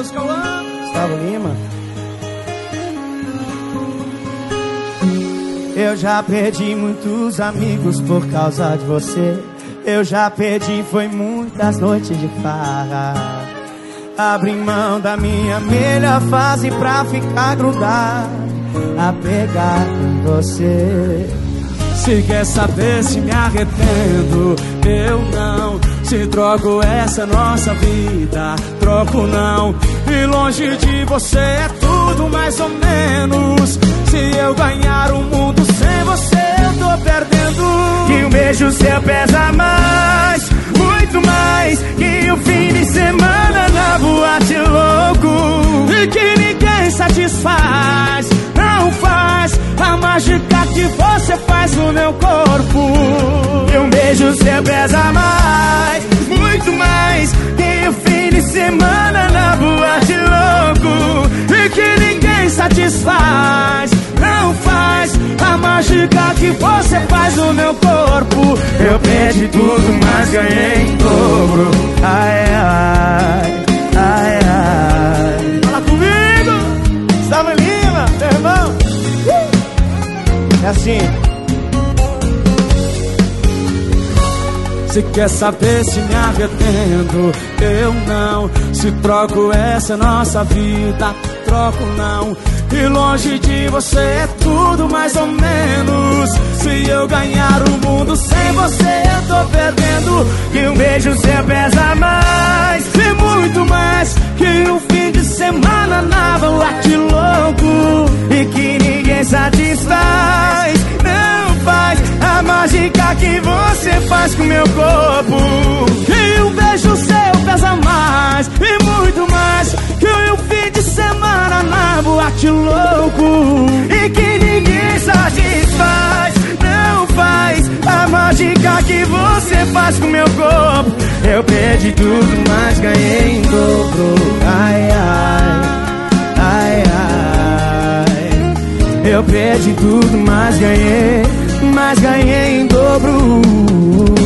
Matheus Cauã, Gustavo Lima. Eu já perdi muitos amigos por causa de você. Eu já perdi, foi muitas noites de farra. Abri mão da minha melhor fase pra ficar grudado, apegado em você. se quer saber se me arrependo, eu não. Se troco essa nossa vida, troco não. E longe de você é tudo mais ou menos. Se eu ganhar o mundo sem você, eu tô perdendo. Que um beijo seu pesa mais, muito mais, que o fim de semana na boate louco. E que ninguém satisfaz, não faz a mágica que você faz no meu corpo. Que um beijo seu pesa mais, muito mais, que o fim de semana na boate louco. E que ninguém satisfaz, não faz a mágica que você faz no meu corpo. Eu perdi tudo, mas ganhei em dobro. Ai, ai, ai, ai. Fala comigo, Gustavo Lima, meu irmão. É assim. se quer saber se me arrependo, eu não. Se troco essa nossa vida, troco não. E longe de você é tudo mais ou menos. Se eu ganhar o mundo sem você, eu tô perdendo. Que um beijo seu pesa mais, e muito mais, que um fim de semana na boate louco. e que ninguém satisfaz, não faz a mágica que você faz com meu corpo. Que um beijo seu pesa mais, e muito mais, que um fim de semana na boate louco. E que ninguém satisfaz, não faz a mágica que você faz com meu corpo. Eu perdi tudo, mas ganhei em dobro. Ai, ai, ai, ai. Eu perdi tudo, mas ganhei em dobro.